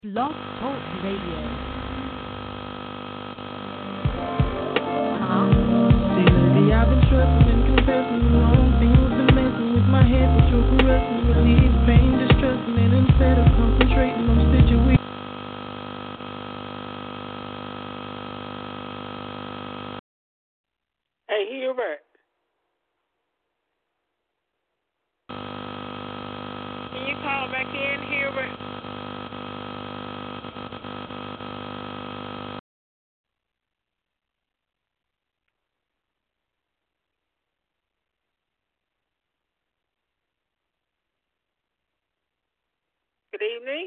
Blog Talk Radio. See, lately I've been stressing and confessing the wrong things, been messing with my head, but you're caressing, relieve pain, distressing, and instead of concentrating on situations. Hey, Hubert. Can you call back in, Hubert? Good evening.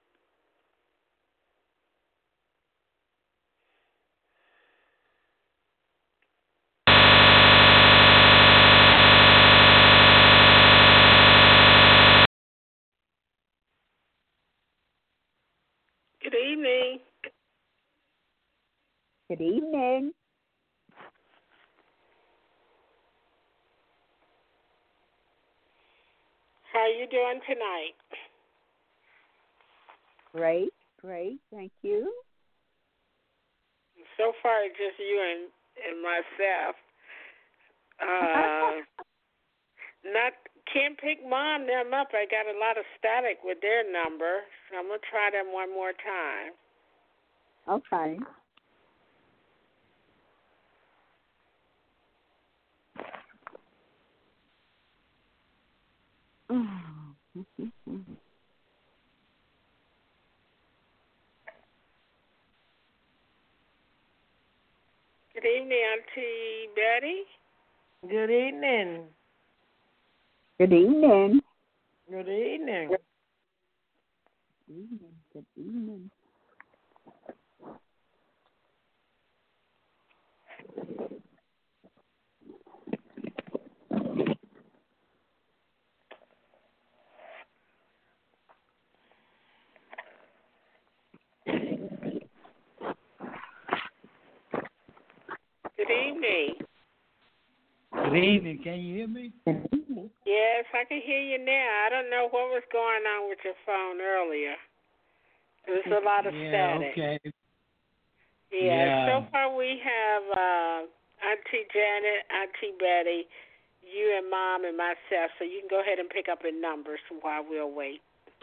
Good evening. Good evening. How are you doing tonight? Great, thank you. So far, it's just you and myself. Not can't pick Mom them up. I got a lot of static with their number, so I'm gonna try them one more time. Okay. Good evening, Auntie Betty. Good evening. Good evening. Good evening. Good evening. Good evening. Good evening. Can you hear me? Yes, I can hear you now. I don't know what was going on with your phone earlier. There was a lot of static. Okay. Yeah. So far we have Auntie Janet, Auntie Betty, you and Mom and myself. So you can go ahead and pick up your numbers while we'll wait.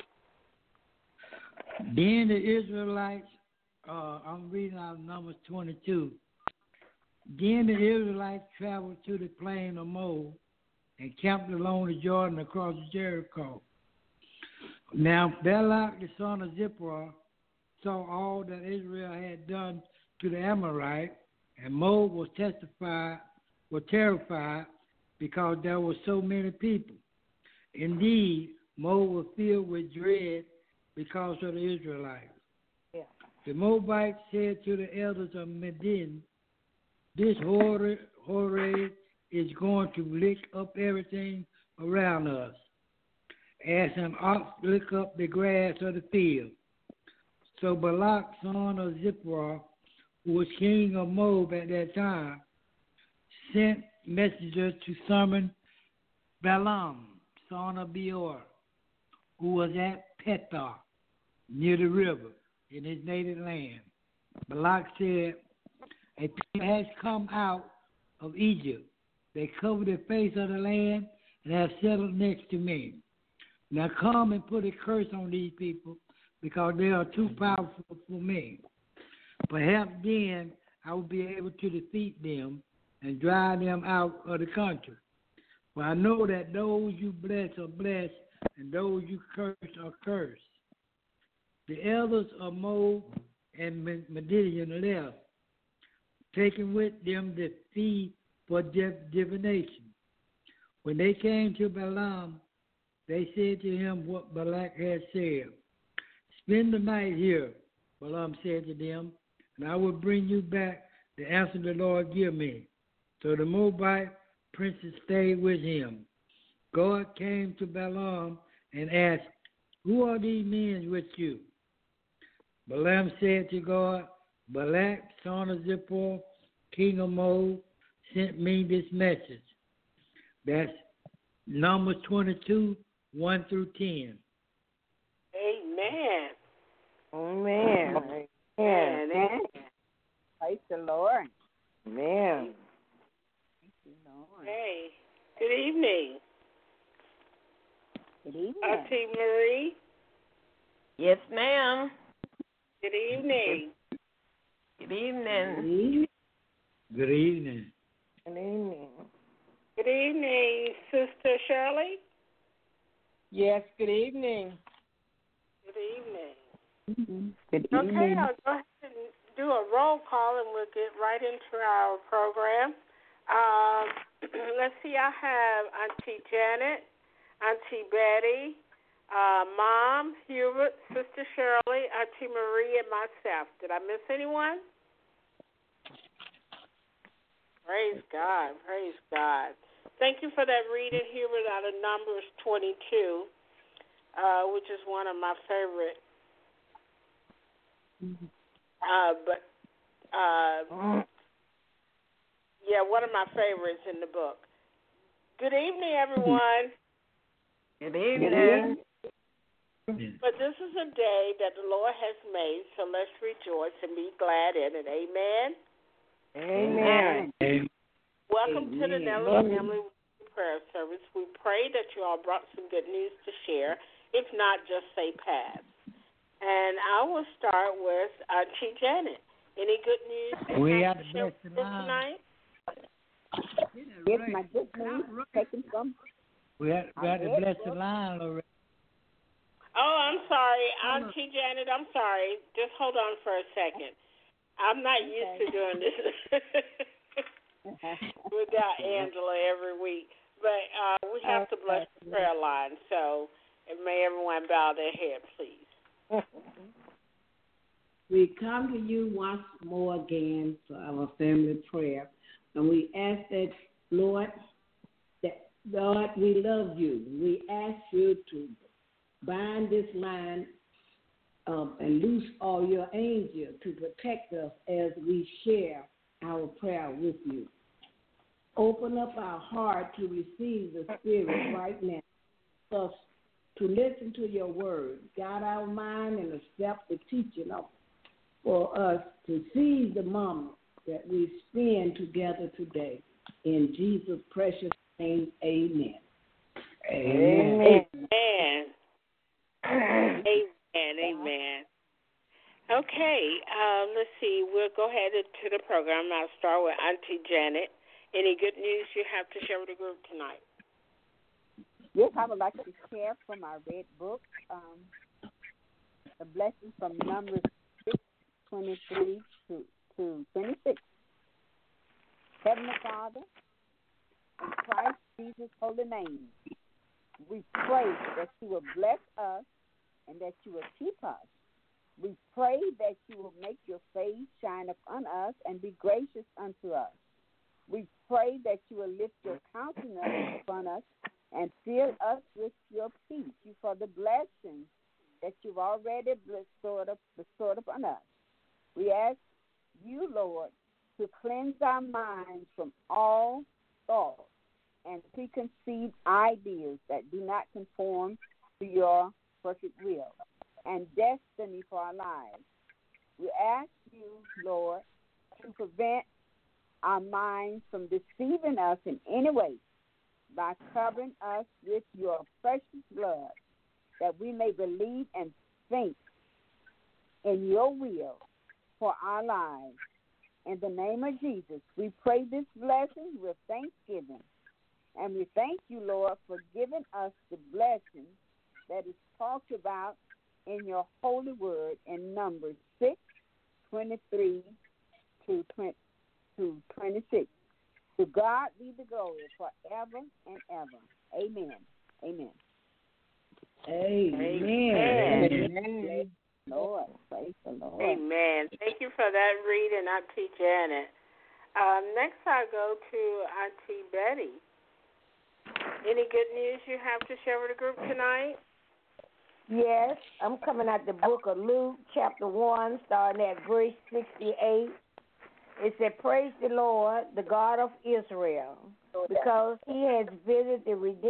Then the Israelites, I'm reading out Numbers 22. Then the Israelites traveled to the plain of Moab and camped along the Jordan across Jericho. Now Balak the son of Zippor saw all that Israel had done to the Amorite, and Moab was terrified because there were so many people. Indeed, Moab was filled with dread because of the Israelites. Yeah. The Moabites said to the elders of Midian, "This horde is going to lick up everything around us, as an ox lick up the grass of the field." So Balak, son of Zippor, who was king of Moab at that time, sent messengers to summon Balaam, son of Beor, who was at Pethah, near the river, in his native land. Balak said, "A people has come out of Egypt. They covered the face of the land and have settled next to me. Now come and put a curse on these people, because they are too powerful for me. Perhaps then I will be able to defeat them and drive them out of the country. For I know that those you bless are blessed, and those you curse are cursed." The elders of Moab and Midian left, taking with them the fee for divination. When they came to Balaam, they said to him what Balak had said. "Spend the night here," Balaam said to them, "and I will bring you back the answer the Lord give me." So the Moabite princes stayed with him. God came to Balaam and asked, "Who are these men with you?" Balaam said to God, "Balak, son of Zippor, king of Moab, sent me this message." That's Numbers 22, 1 through 10. Amen. ma'am. Good evening. Good evening. Good evening. Good evening. Good evening, Sister Shirley. Yes, good evening. Good evening. Good Okay, evening. I'll go ahead and do a roll call, and we'll get right into our program. Let's see, I have Auntie Janet, Auntie Betty, Mom, Hubert, Sister Shirley, Auntie Marie, and myself. Did I miss anyone? Praise God. Praise God. Thank you for that reading, Hubert, out of Numbers 22, which is one of my favorite. One of my favorites in the book. Good evening, everyone. Good evening. But this is a day that the Lord has made, so let's rejoice and be glad in it. Amen. Amen. Welcome to the Nellis Family Prayer Service. We pray that you all brought some good news to share. If not, just say pass. And I will start with Auntie Janet. Any good news We have have to share with us tonight? Yes, my good news taken from. We had to bless the line already. Oh, I'm sorry. Auntie Janet, I'm sorry. Just hold on for a second. I'm not used to doing this without Angela every week. But we have to bless the prayer line. So may everyone bow their head, please. We come to you once more again for our family prayer. And we ask that, Lord, we love you. We ask you to bind this line and loose all your angels to protect us as we share our prayer with you. Open up our heart to receive the Spirit right now. Us to listen to your word. Guide our mind and accept the teaching of for us to seize the moment that we spend together today. In Jesus' precious name, amen. Amen. Amen. Amen. Okay, let's see. We'll go ahead to the program. I'll start with Auntie Janet. Any good news you have to share with the group tonight? Yes, I would like to share from our red book the blessings from Numbers 6:23 to 26. Heavenly Father, in Christ Jesus' holy name, we pray that you will bless us and that you will keep us. We pray that you will make your face shine upon us and be gracious unto us. We pray that you will lift your countenance upon us and fill us with your peace. You for the blessings that you've already bestowed upon us. We ask you, Lord, to cleanse our minds from all thoughts and preconceived ideas that do not conform to your perfect will and destiny for our lives. We ask you, Lord, to prevent our minds from deceiving us in any way by covering us with your precious blood, that we may believe and think in your will for our lives. In the name of Jesus, we pray this blessing with thanksgiving. And we thank you, Lord, for giving us the blessing that is talked about in your holy word in Numbers 6:23 to 26. To God be the glory forever and ever. Amen. Amen. Amen. Amen. Lord, praise the Lord. Amen. Thank you for that reading, Auntie Janet. Next, I'll go to Auntie Betty. Any good news you have to share with the group tonight? Yes, I'm coming out the book of Luke, chapter 1, starting at verse 68. It said, "Praise the Lord, the God of Israel, because he has visited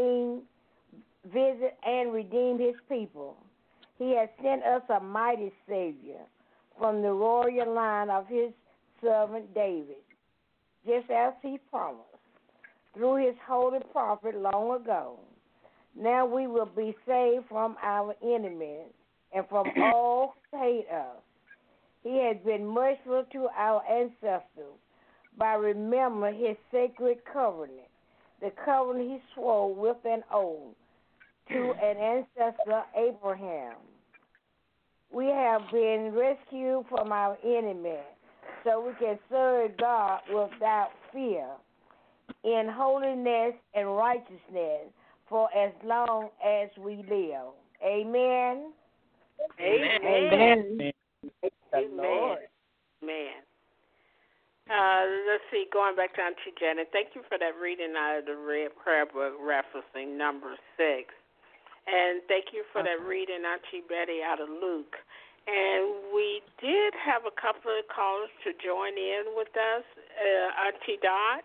and redeemed his people. He has sent us a mighty Savior from the royal line of his servant David, just as he promised through his holy prophet long ago. Now we will be saved from our enemies and from all who hate us. He has been merciful to our ancestors by remembering his sacred covenant, the covenant he swore with an oath to an ancestor, Abraham. We have been rescued from our enemy so we can serve God without fear, in holiness and righteousness for as long as we live. Amen. Amen. Amen. Amen. Amen. Let's see, going back to Auntie Janet, thank you for that reading out of the Red Prayer Book referencing number 6. And thank you for that reading, Auntie Betty, out of Luke. And we did have a couple of callers to join in with us. Auntie Dot.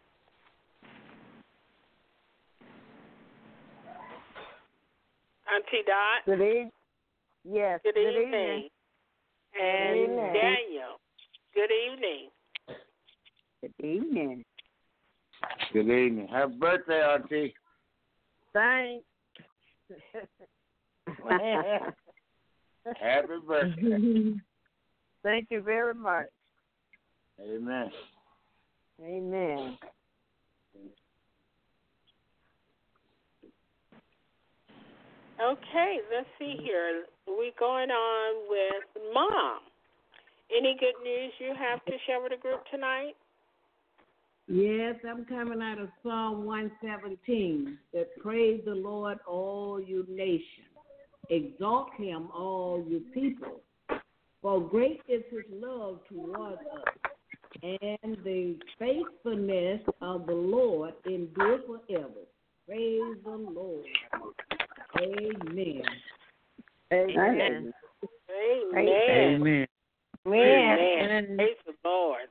Auntie Dot. Good evening. Yes. Good evening. And Good evening. Daniel. Good evening. Good evening. Good evening. Happy birthday, Auntie. Thanks. Happy birthday. Thank you very much. Amen. Amen. Okay, let's see here. We're going on with Mom. Any good news you have to share with the group tonight? Yes, I'm coming out of Psalm 117. That praise the Lord, all you nations. Exalt him, all you people. For great is his love toward us, and the faithfulness of the Lord endures forever. Praise the Lord. Amen. Amen. Amen. Amen. Praise the Lord.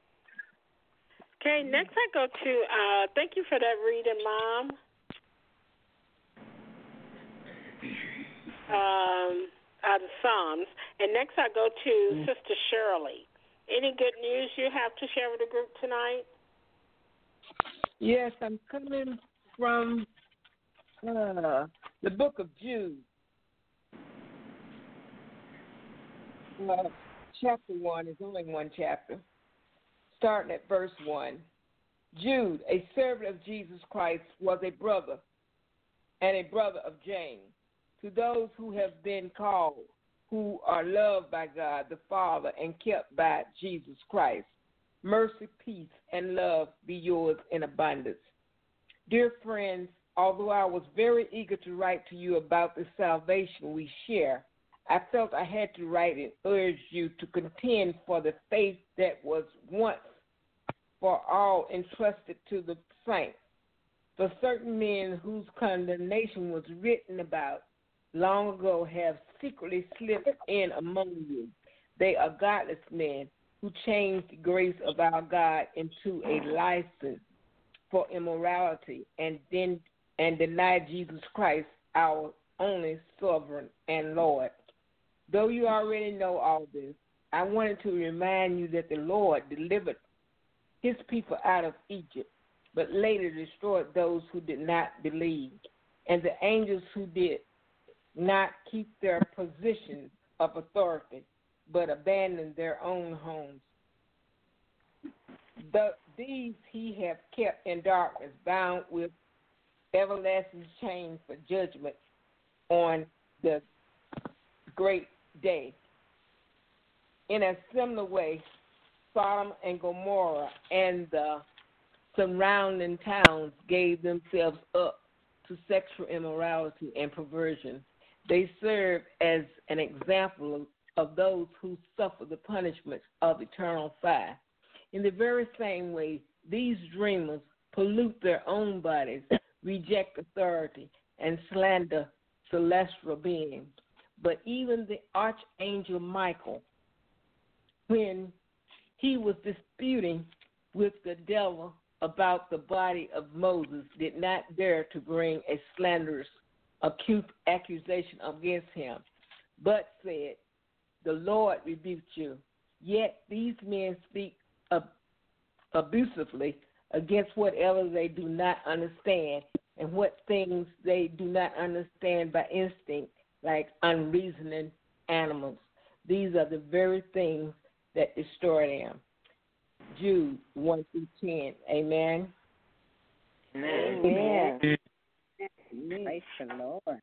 Okay, next I go to, thank you for that reading, Mom. Out of Psalms. And next I go to Sister Shirley. Any good news you have to share with the group tonight? Yes, I'm coming from the book of Jude. Chapter 1 is only one chapter. Starting at verse 1. Jude, a servant of Jesus Christ, was a brother and a brother of James. To those who have been called, who are loved by God the Father and kept by Jesus Christ, mercy, peace, and love be yours in abundance. Dear friends, although I was very eager to write to you about the salvation we share, I felt I had to write and urge you to contend for the faith that was once for all entrusted to the saints. For certain men whose condemnation was written about long ago have secretly slipped in among you. They are godless men who changed the grace of our God into a license for immorality and deny Jesus Christ, our only sovereign and Lord. Though you already know all this, I wanted to remind you that the Lord delivered his people out of Egypt, but later destroyed those who did not believe, and the angels who did not keep their positions of authority, but abandoned their own homes. These he have kept in darkness, bound with everlasting chains for judgment on the great day. In a similar way, Sodom and Gomorrah and the surrounding towns gave themselves up to sexual immorality and perversion. They serve as an example of those who suffer the punishment of eternal fire. In the very same way, these dreamers pollute their own bodies, reject authority, and slander celestial beings. But even the archangel Michael, when he was disputing with the devil about the body of Moses, did not dare to bring a slanderous accusation against him, but said, "The Lord rebuked you." Yet these men speak abusively against whatever they do not understand, and what things they do not understand by instinct, like unreasoning animals. These are the very things that destroy them. Jude 1 through 10. Amen. Amen. Praise the Lord.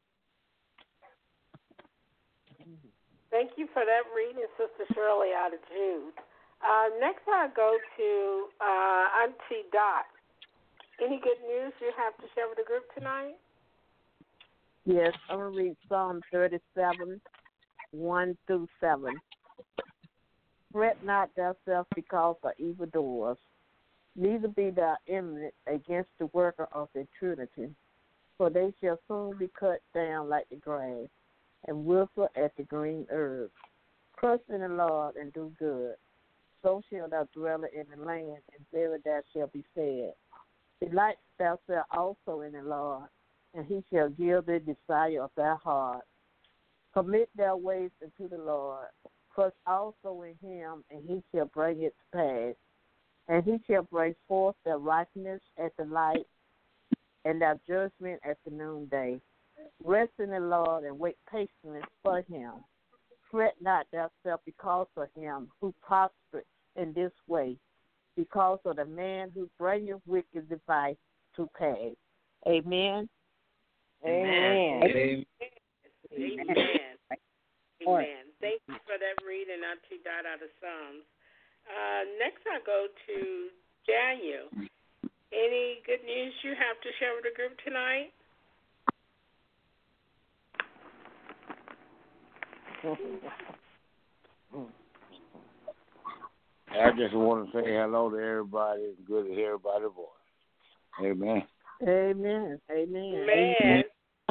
Thank you for that reading, Sister Shirley, out of Jude. Next, I go to Auntie Dot. Any good news you have to share with the group tonight? Yes, I'm going to read Psalm 37, 1 through 7. Fret not thyself because of evildoers, neither be thou envious against the worker of eternity, for they shall soon be cut down like the grass, and wither as the green herb. Trust in the Lord and do good, so shalt thou dwell in the land, and there thou shalt be fed. Delight thyself also in the Lord, and he shall give thee the desire of thy heart. Commit thy ways unto the Lord. Trust also in him, and he shall bring it to pass. And he shall bring forth thy righteousness at the light, and thy judgment at the noonday. Rest in the Lord, and wait patiently for him. Fret not thyself because of him who prospereth in this way, because of the man who bringeth wicked device to pass. Amen. Amen. Amen. Amen. Thank you for that reading, Auntie Dot, out of Psalms. Next, I go to Daniel. Any good news you have to share with the group tonight? I just want to say hello to everybody. It's good to hear everybody's voice. Amen. Amen. Amen. Amen.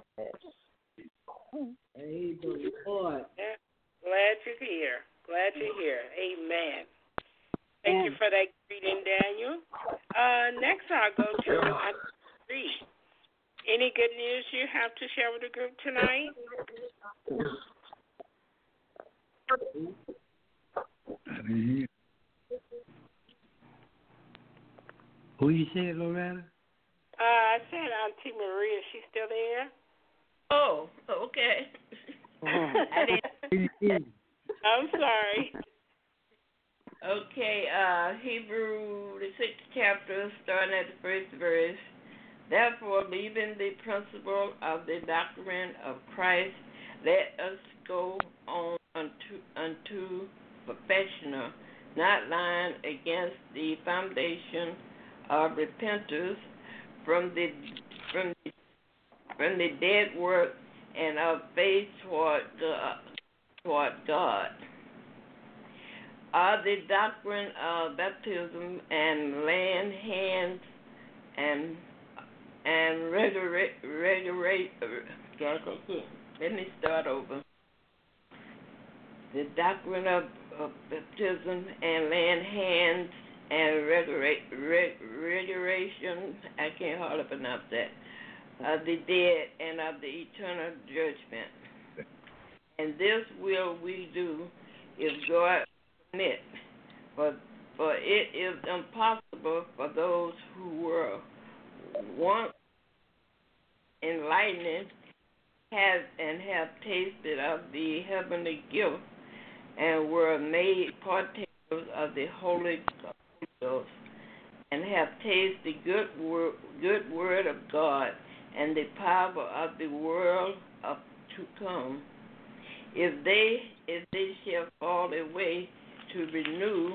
Praise the Lord. Yeah. Glad you're here. Glad you're here. Amen. Thank you for that greeting, Daniel. Next, I'll go to Auntie. Any good news you have to share with the group tonight? Who you said, Loretta? I said Auntie Maria. She's still there? Oh, okay. I didn't. I'm sorry. Okay, Hebrew, the 6th chapter, starting at the first verse. Therefore, leaving the principle of the doctrine of Christ, let us go on unto perfection, not lying against the foundation of repentance from the dead work and of faith toward God. The doctrine of baptism and laying hands and let me start over. The doctrine of baptism and laying hands and resurrection, I can't hardly pronounce that, of the dead and of the eternal judgment. And this will we do if God permit, for it is impossible for those who were once enlightened have tasted of the heavenly gift and were made partakers of the Holy Ghost and have tasted the good word of God and the power of the world to come. If they shall fall away to renew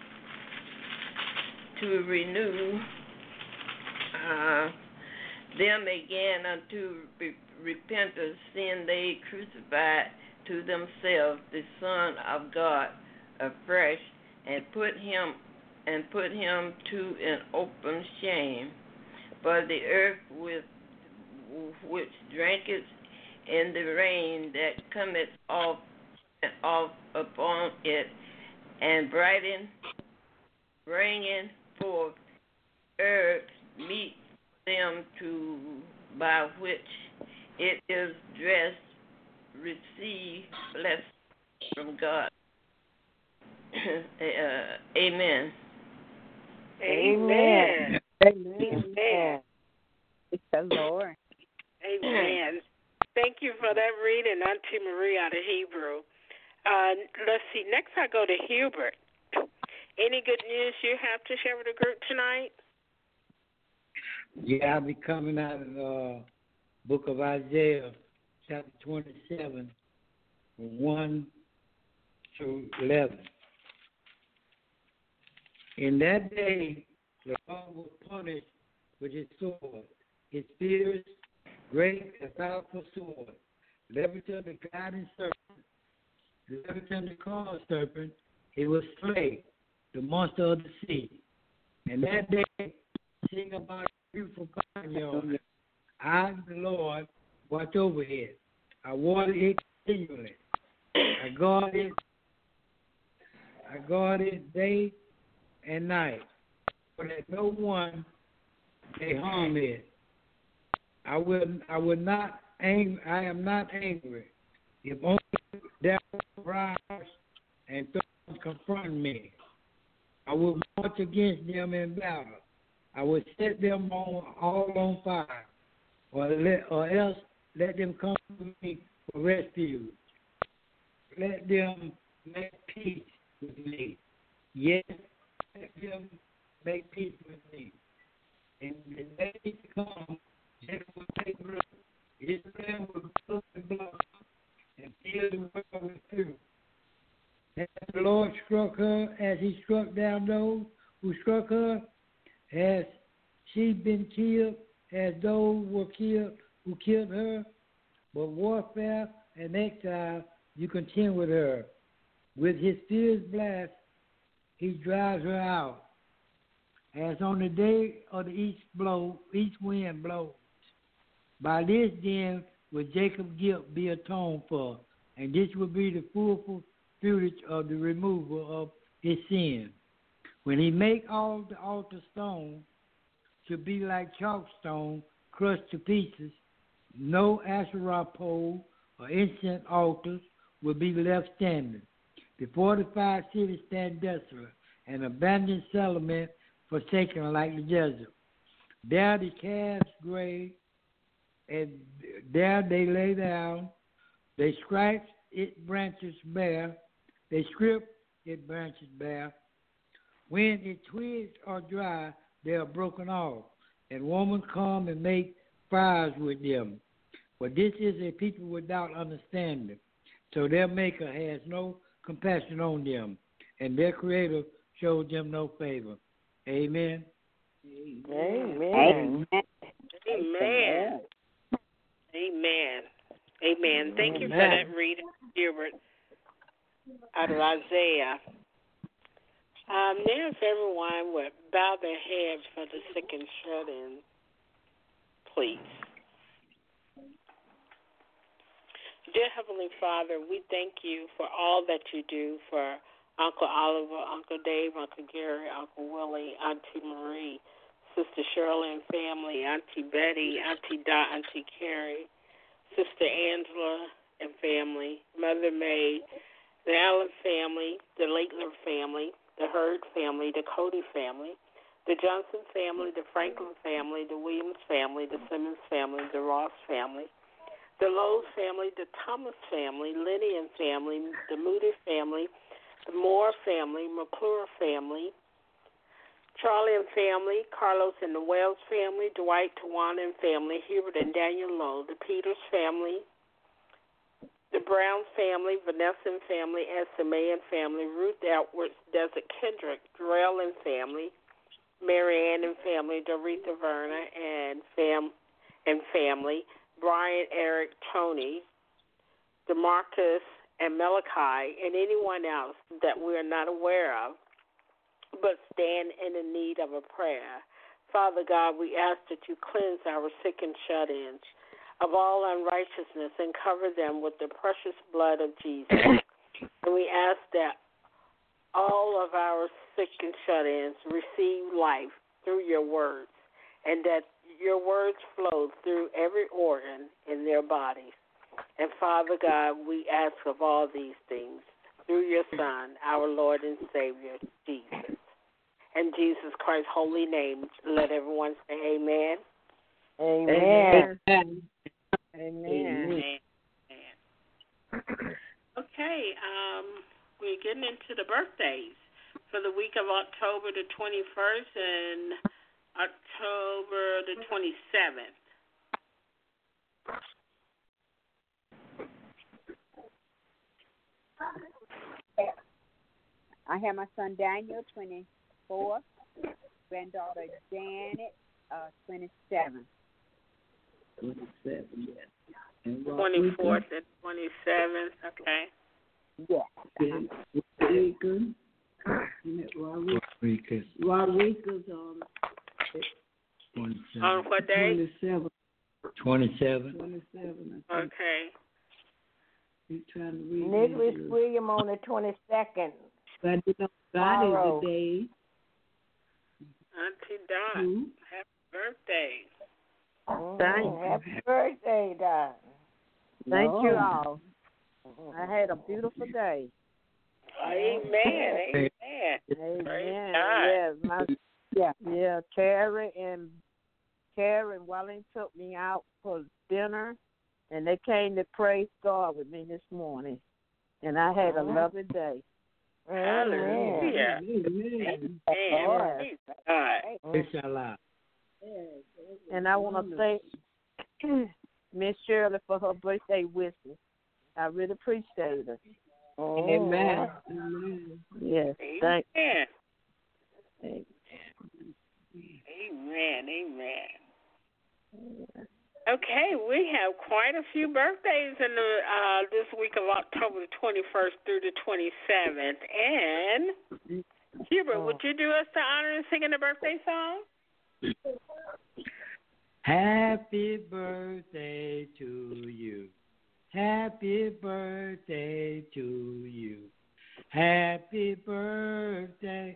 them again unto repentance, seeing they crucified to themselves the Son of God afresh, and put him to an open shame. For the earth which drinketh in the rain that cometh off upon it, and bringing forth earth meet them to by which it is dressed, receive blessing from God. Amen. Amen. Amen. It's the Lord. Amen. Thank you for that reading, Auntie Marie out of Hebrew. Let's see. Next, I go to Hubert. Any good news you have to share with the group tonight? Yeah, I'll be coming out of the book of Isaiah, chapter 27, 1 through 11. In that day, the Lord will punish with his sword, his fierce, great, and powerful sword. Leviathan the guiding serpent, Leviathan the corn serpent, he will slay the monster of the sea. And that day, sing about a beautiful vineyard. I, the Lord, watch over it. I water it continually. I guard it day and night, so that no one may harm it. I am not angry. If only there rise and thorns confront me, I will march against them in battle. I will set them all on fire, or else let them come to me for refuge. Let them make peace with me. Yes, let them make peace with me. And the day to come, Jacob will take root. Israel will grow and blossom and fill the world with fruit. As the Lord struck her as he struck down those who struck her, has she been killed as those were killed who killed her? But warfare and exile you contend with her. With his fierce blast he drives her out. As on the day of the east wind blows. By this then will Jacob's guilt be atoned for, and this will be the full fulfillment of the removal of his sin. When he make all the altar stone to be like chalk stone, crushed to pieces, no Asherah pole or incense altars will be left standing. The fortified cities stand desolate, and abandoned settlement forsaken like the desert. There the calves grave, and there they lay down. They scratch its branches bare. They strip its branches bare. When its twigs are dry, they are broken off, and women come and make fires with them. But this is a people without understanding, so their Maker has no compassion on them, and their Creator shows them no favor. Amen. Amen. Amen. Amen. Amen. Thank you for that reading, Gilbert, out of Isaiah. Now, if everyone would bow their heads for the sick and shut-in, please. Dear Heavenly Father, we thank you for all that you do for Uncle Oliver, Uncle Dave, Uncle Gary, Uncle Willie, Auntie Marie, Sister Shirley and family, Auntie Betty, Auntie Dot, Auntie Carrie, Sister Angela and family, Mother May, the Allen family, the Lakeler family, the Hurd family, the Cody family, the Johnson family, the Franklin family, the Williams family, the Simmons family, the Ross family, the Lowe's family, the Thomas family, Lenny and family, the Moody family, the Moore family, McClure family, Charlie and family, Carlos and the Wells family, Dwight, Tawana and family, Hubert and Daniel Lowe, the Peters family, the Brown family, Vanessa and family, SMA and family, Ruth Edwards, Desert Kendrick, Darrell and family, Marianne and family, Doretha Verna and family, Brian, Eric, Tony, DeMarcus, and Malachi, and anyone else that we are not aware of, but stand in the need of a prayer. Father God, we ask that you cleanse our sick and shut-ins of all unrighteousness and cover them with the precious blood of Jesus. And we ask that all of our sick and shut-ins receive life through your words, and that your words flow through every organ in their bodies. And Father God, we ask of all these things through your Son, our Lord and Savior, Jesus. In Jesus Christ's holy name, let everyone say amen. Amen. Amen. Okay, we're getting into the birthdays for the week of October the 21st and October the 27th. I have my son Daniel, 24, granddaughter Janet, 27. 27, yes. And 24th and 27th, okay. Yes. Rodriguez. Rodriguez On what day? 27. 27. 27. Okay. He's trying to read. Nicholas William on the 22nd. But you know, God is the day. Auntie Dot, happy birthday. Happy birthday, Dot. Thank you all. I had a beautiful day. Amen. Amen. Yes, Carrie and Wally took me out for dinner, and they came to praise God with me this morning, and I had a lovely day. Hallelujah. Amen. Inshallah. And I want to thank Miss Shirley for her birthday wishes. I really appreciate it. Amen. Yes, thank you. Amen. Okay, we have quite a few birthdays in the this week of October the 21st through the 27th. And Hubert, would you do us the honor of singing the birthday song? Happy birthday to you. Happy birthday to you. Happy birthday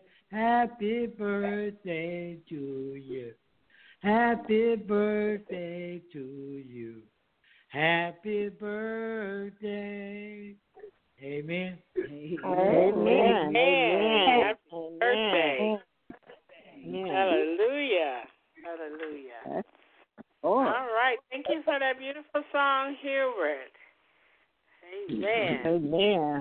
to you. Happy birthday to you. Happy birthday. Amen. Amen. Happy birthday. Hallelujah. All right. Thank you for that beautiful song, Hubert. Amen.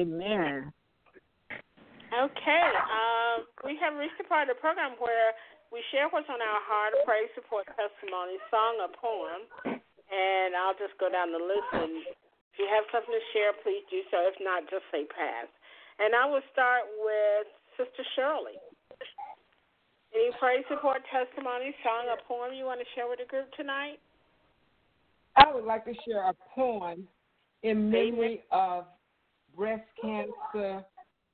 Okay. We have reached the part of the program where we share what's on our heart, a praise, support, testimony, song, or poem, and I'll just go down the list. And if you have something to share, please do so. If not, just say pass. And I will start with Sister Shirley. Any praise, support, testimony, song, or poem you want to share with the group tonight? I would like to share a poem in memory of breast cancer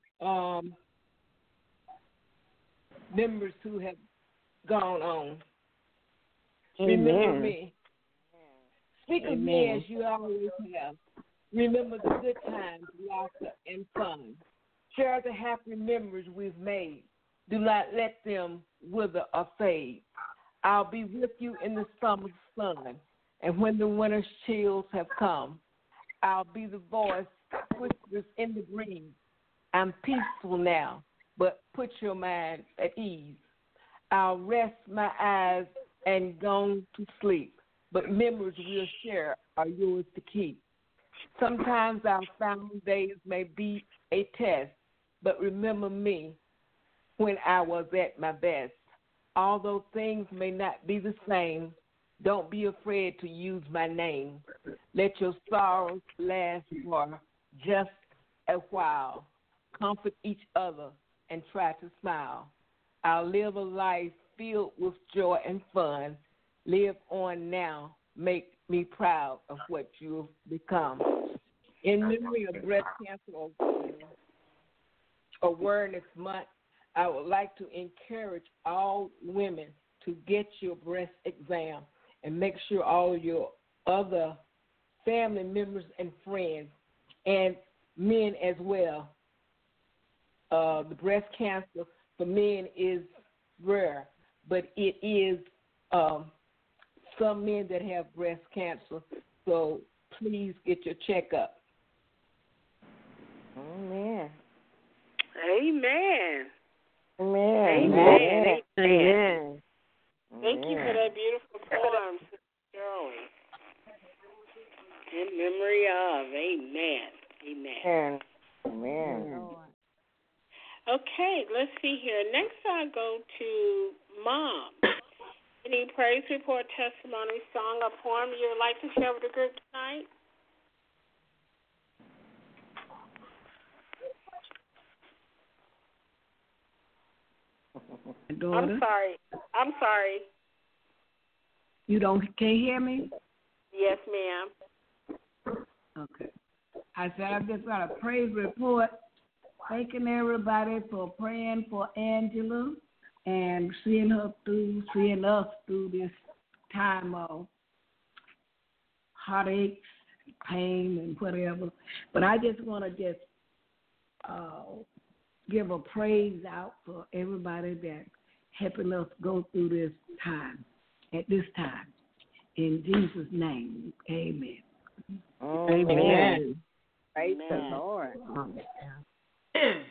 members who have gone on. Remember me. Speak of me as you always have. Remember the good times, laughter, and fun. Share the happy memories we've made. Do not let them wither or fade. I'll be with you in the summer sun, and when the winter's chills have come, I'll be the voice that whispers in the breeze. I'm peaceful now, but put your mind at ease. I'll rest my eyes and go to sleep, but memories we'll share are yours to keep. Sometimes our final days may be a test, but remember me when I was at my best. Although things may not be the same, don't be afraid to use my name. Let your sorrows last for just a while. Comfort each other and try to smile. I'll live a life filled with joy and fun. Live on now. Make me proud of what you've become. In memory of Breast Cancer Awareness Month, I would like to encourage all women to get your breast exam and make sure all your other family members and friends and men as well. The breast cancer for men is rare, but it is some men that have breast cancer. So please get your checkup. Amen. Amen. Amen. Thank you for that beautiful poem, Sister Shirley. Okay, let's see here. Next, I go to Mom. Any praise report, testimony, song, or poem you would like to share with the group tonight? Daughter? I'm sorry. You can't hear me? Yes, ma'am. Okay. I said I've just got a praise report. Thanking everybody for praying for Angela and seeing us through this time of heartaches, pain, and whatever. But I just want to give a praise out for everybody that's helping us go through this time, at this time. In Jesus' name, amen. Amen. Praise the Lord. Amen.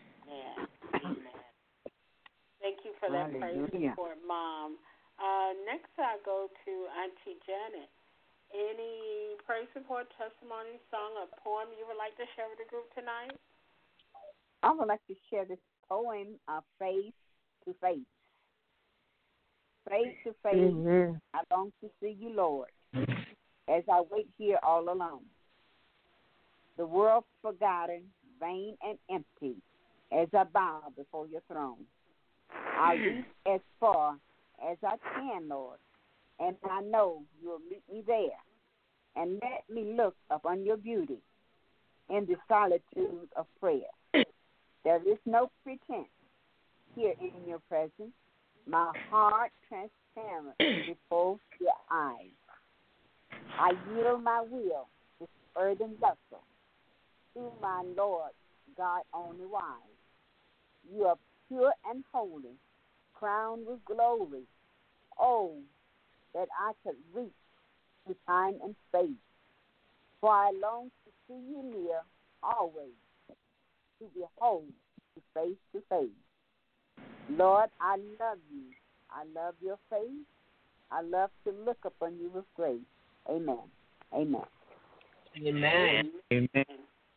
Thank you for that praise report, Mom. Next, I go to Auntie Janet. Any praise report, testimony, song, or poem you would like to share with the group tonight? I would like to share this poem of Faith to Faith. Faith to faith, I long to see you, Lord, as I wait here all alone. The world's forgotten, vain and empty, as I bow before your throne. I reach as far as I can, Lord, and I know you'll meet me there. And let me look upon your beauty in the solitude of prayer. There is no pretense here in your presence. My heart transparent before your eyes. I yield my will, this earthen vessel, to my Lord, God only wise. You are pure and holy, crowned with glory. Oh, that I could reach through time and space. For I long to see you near, always, to behold you face to face. Lord, I love you. I love your face. I love to look upon you with grace. Amen. Amen. Amen. Amen.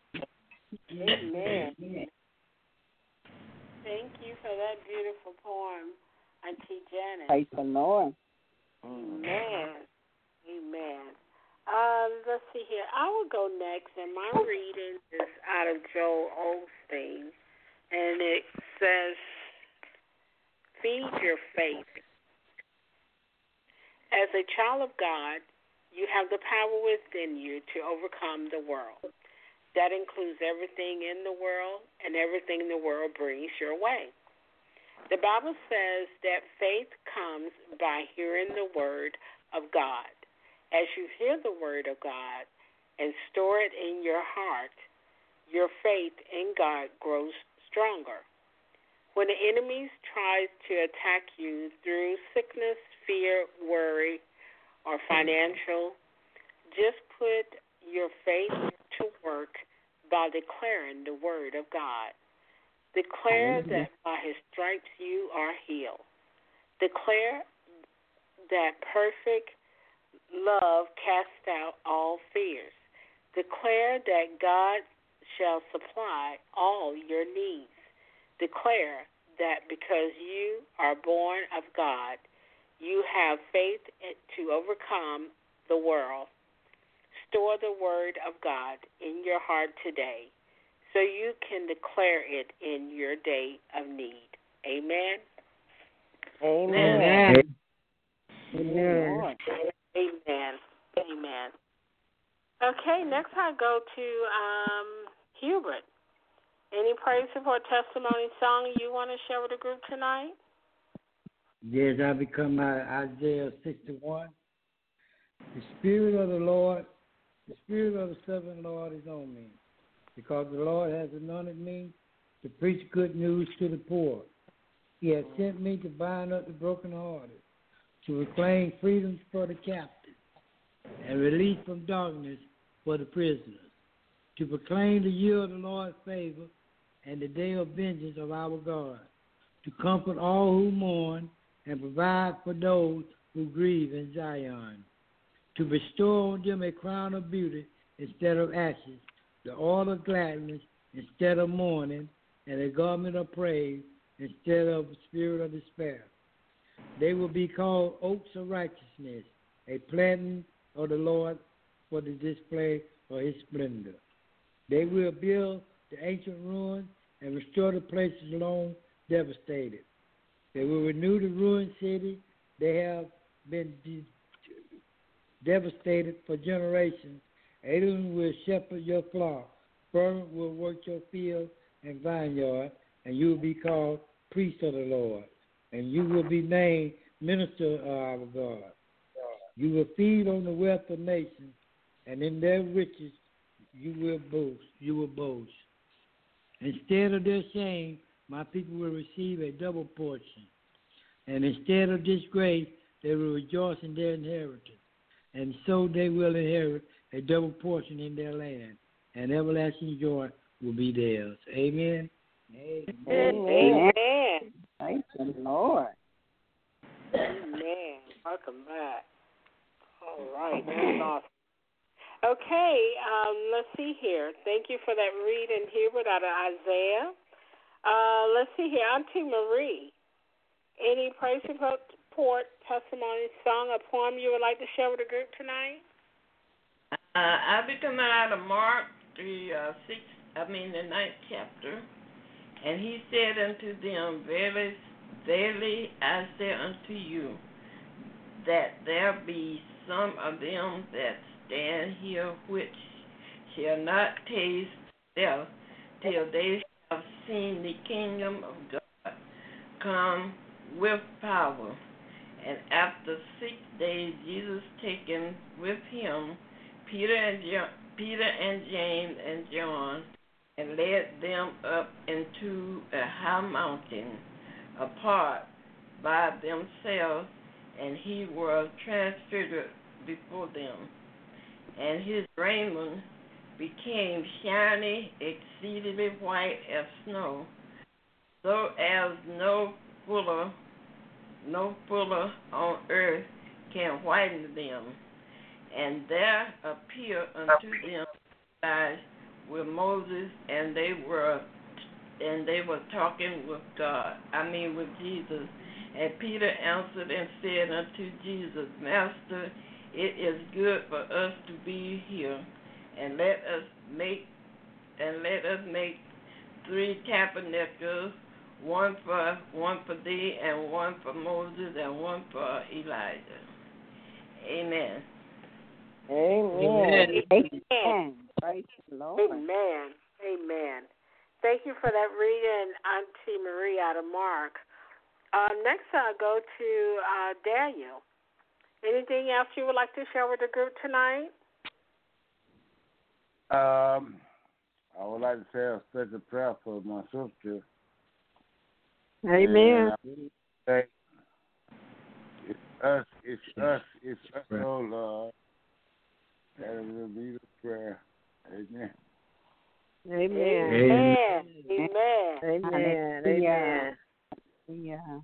Amen. Thank you for that beautiful poem, Auntie Janet. Praise the Lord. Amen. Amen. Let's see here. I will go next, and my reading is out of Joel Osteen, and it says, "Feed your faith. As a child of God, you have the power within you to overcome the world. That includes everything in the world and everything the world brings your way. The Bible says that faith comes by hearing the word of God. As you hear the word of God and store it in your heart, your faith in God grows stronger. When the enemy tries to attack you through sickness, fear, worry, or financial, just put your faith to work by declaring the word of God. Declare that by his stripes you are healed. Declare that perfect love casts out all fears. Declare that God shall supply all your needs. Declare that because you are born of God, you have faith to overcome the world. Store the word of God in your heart today so you can declare it in your day of need. Amen. Amen. Amen. Amen. Amen. Okay, next I go to Hubert. Any praise report, testimony, song you want to share with the group tonight? Yes, I become Isaiah 61. The Spirit of the Lord, the Spirit of the Sovereign Lord is on me, because the Lord has anointed me to preach good news to the poor. He has sent me to bind up the brokenhearted, to proclaim freedom for the captives, and release from darkness for the prisoners, to proclaim the year of the Lord's favor and the day of vengeance of our God, to comfort all who mourn and provide for those who grieve in Zion, to bestow on them a crown of beauty instead of ashes, the oil of gladness instead of mourning, and a garment of praise instead of a spirit of despair. They will be called oaks of righteousness, a planting of the Lord for the display of his splendor. They will build the ancient ruins and restore the places long devastated. They will renew the ruined city. They have been devastated for generations. Adon will shepherd your flock. Furman will work your field and vineyard, and you will be called priest of the Lord. And you will be named minister of our God. You will feed on the wealth of nations, and in their riches you will boast. You will boast. Instead of their shame, my people will receive a double portion. And instead of disgrace, they will rejoice in their inheritance. And so they will inherit a double portion in their land, and everlasting joy will be theirs. Amen. Amen. Praise the Lord. Amen. Welcome back. All right. That's awesome. Okay, let's see here. Thank you for that reading, Hubert, out of Isaiah. Let's see here. Auntie Marie, any praise report, testimony, song, or poem you would like to share with the group tonight? I'll be coming out of Mark, the 9th chapter. And he said unto them, Verily, verily, I say unto you, that there be some of them that stand here which shall not taste death till they have seen the kingdom of God come with power. And after 6 days, Jesus taken with him Peter and James and John, and led them up into a high mountain apart by themselves, and he was transfigured before them. And his raiment became shiny, exceedingly white as snow, so as no fuller on earth can whiten them. And there appeared unto them Elijah with Moses, and they were talking with with Jesus. And Peter answered and said unto Jesus, Master, it is good for us to be here, and let us make 3 tabernacles, one for thee, and one for Moses, and one for Elijah. Amen. Amen. Amen. Praise the Lord. Amen. Amen. Thank you for that reading, Auntie Marie, out of Mark. Next, I'll go to Daniel. Anything else you would like to share with the group tonight? I would like to say a special prayer for my sister. Amen. It's us, oh Lord. That will be the prayer. Amen. Amen. Amen. Amen. Amen. Amen. Yeah.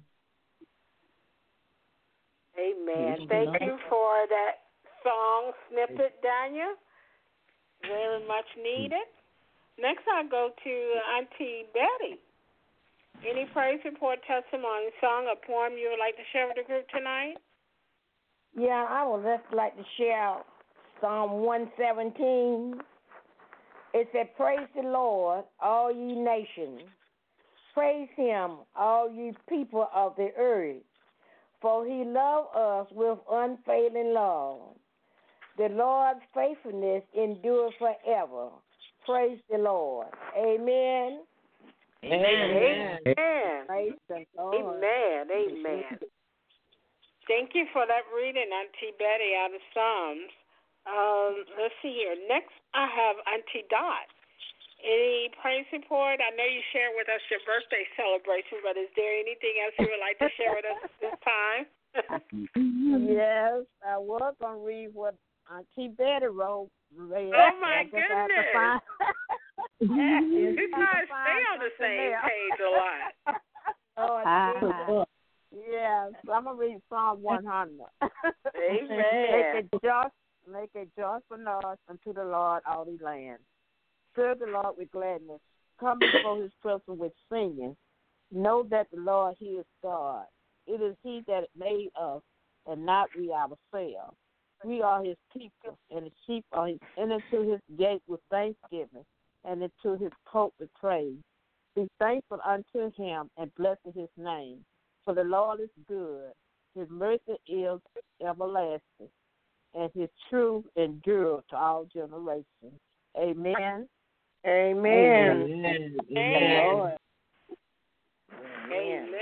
Amen. Thank you for that song snippet, Daniel. Very much needed. Next, I'll go to Auntie Betty. Any praise report, testimony, song, or poem you would like to share with the group tonight? Yeah, I would just like to share Psalm 117. It said, Praise the Lord, all ye nations. Praise him, all ye people of the earth. For he loved us with unfailing love. The Lord's faithfulness endures forever. Praise the Lord. Amen. Amen. Amen. Praise the Lord. Amen. Amen. Thank you for that reading, Auntie Betty, out of Psalms. Let's see here. Next, I have Auntie Dot. Any praise report? I know you shared with us your birthday celebration, but is there anything else you would like to share with us this time? Yes, I was going to read what Auntie Betty wrote. Oh, my goodness. You guys stay on the same page a lot. Oh, yes, I'm going to read Psalm 100. Amen. Make a joyful noise unto the Lord, all the land. Serve the Lord with gladness. come before his presence with singing. Know that the Lord, he is God. It is he that made us, and not we ourselves. We are his people, and the sheep are his. Enter into his gate with thanksgiving, and into his court with praise. Be thankful unto him, and bless his name. For the Lord is good. His mercy is everlasting, and his truth endure to all generations. Amen. Amen. Amen. Amen. Amen.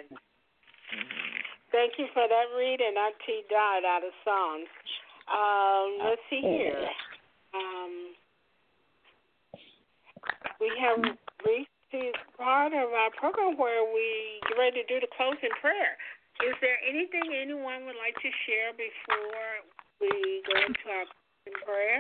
Thank you for that reading. Auntie Dot out of Psalms. Let's see here. We have reached the part of our program where we get ready to do the closing prayer. Is there anything anyone would like to share before we go into our closing prayer?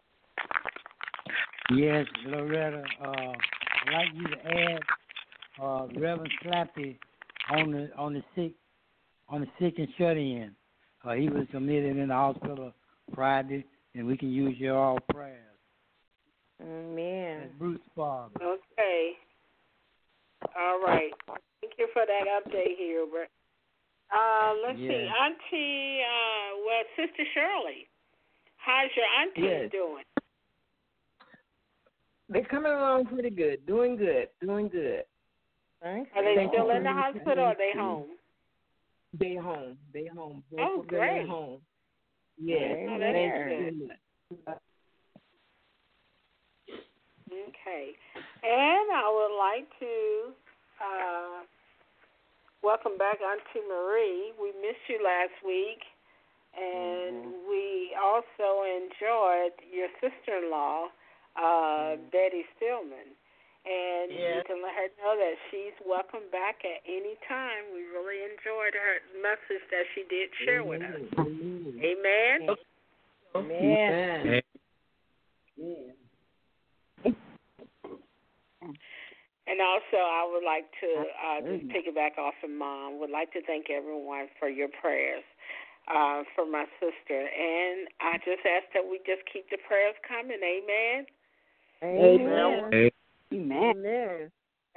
Yes, Loretta. I'd like you to add Reverend Slappy on the sick and shut in. He was admitted in the hospital Friday, and we can use your all prayers. Amen. That's Bruce father. Okay. All right. Thank you for that update, Hubert. Let's see. Auntie, Sister Shirley, how's your auntie doing? They're coming along pretty good. Doing good. Thanks. Are they still in the hospital or are they home? They home. Oh, great. They're home. Yes. Oh, that's good. Okay. And I would like to welcome back Auntie Marie. We missed you last week, and we also enjoyed your sister-in-law, Betty Stillman. And you can let her know that she's welcome back at any time. We really enjoyed her message that she did share with us. Amen? Amen. And also, I would like to just piggyback off of Mom. Would like to thank everyone for your prayers for my sister. And I just ask that we just keep the prayers coming. Amen? Amen. Amen.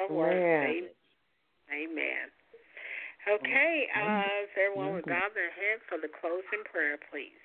Amen. Okay, if everyone would bow their head for the closing prayer, please.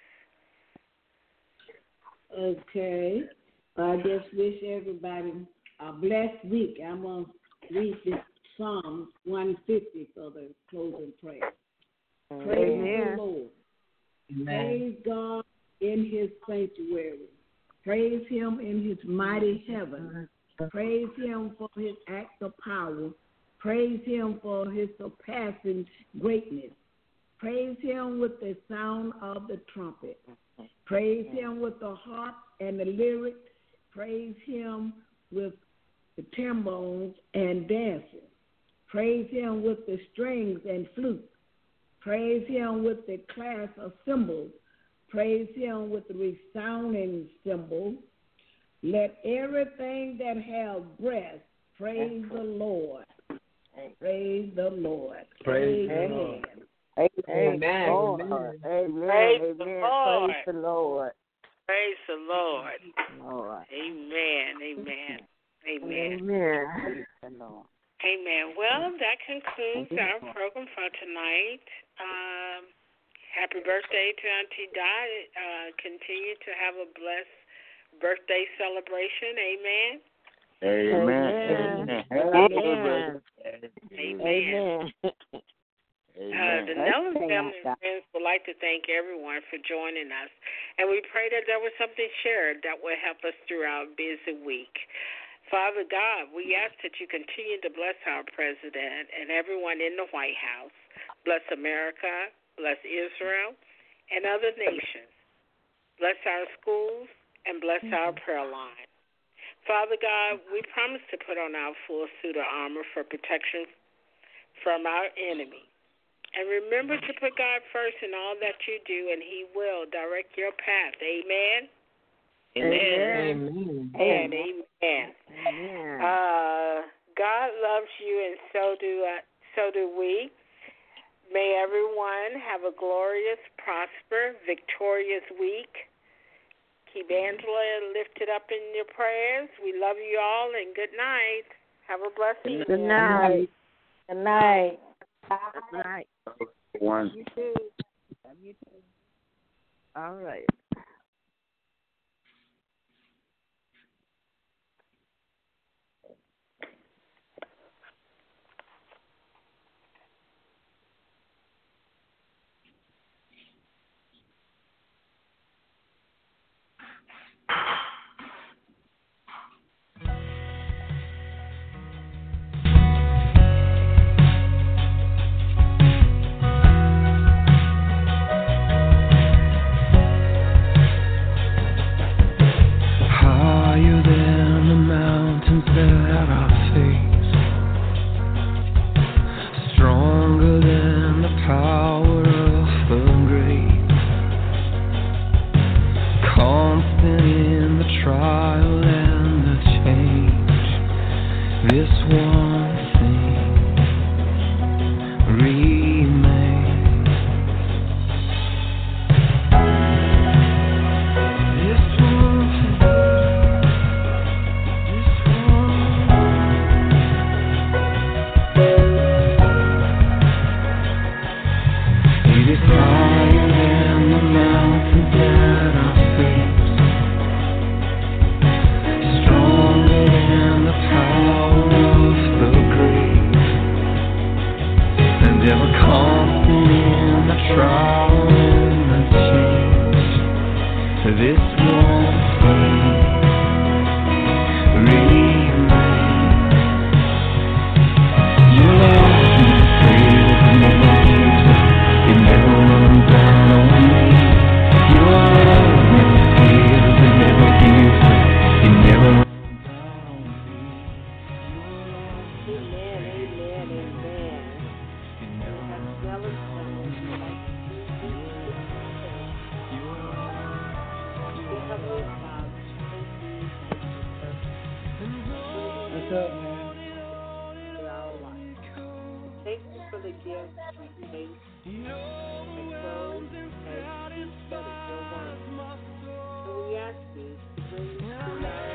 Okay. I just wish everybody a blessed week. I'm going to read this Psalm 150 for the closing prayer. Praise the Lord. Praise God in his sanctuary. Praise him in his mighty heaven. Praise him for his acts of power. Praise him for his surpassing greatness. Praise him with the sound of the trumpet. Praise him with the harp and the lyre. Praise him with the timbrels and dancing. Praise him with the strings and flute. Praise him with the clash of cymbals. Praise him with the resounding cymbal. Let everything that has breath praise the Lord. Praise the Lord. Praise the Lord. Amen. Amen. Praise the Lord. Praise the Lord. Lord. Amen. Amen. Amen. Amen. Amen. Well, that concludes our program for tonight. Happy birthday to Auntie Dot. Continue to have a blessed birthday celebration. Amen. Amen. Amen. The Nelson family and friends would like to thank everyone for joining us, and we pray that there was something shared that will help us through our busy week. Father God, we ask that you continue to bless our president and everyone in the White House. Bless America, bless Israel, and other nations. Bless our schools, and bless our prayer line. Father God, we promise to put on our full suit of armor for protection from our enemy. And remember to put God first in all that you do, and he will direct your path. Amen? Amen. And amen. God loves you, and so do we. May everyone have a glorious, prosper, victorious week. Keep Angela lifted up in your prayers. We love you all, and good night. Have a blessed evening. Good night. Good night. Good night. One. You too. Love you too. All right. Higher than the mountains that I face, stronger than the power of the grave, constant in the trial and the change. This one thing remains. This one thing. It is higher than the mountains that I face, stronger than the power of the grave, and ever constant in the trial and the change. This one thing remains. Your love never fails, never gives up. It never runs out on me. Your love never fails, it never gives up. It never runs out on me. Amen, amen, amen. It never runs out on me. What's up, man? Thank you for the gift we take and clothes and peace that is your word. And we ask you to bring us through our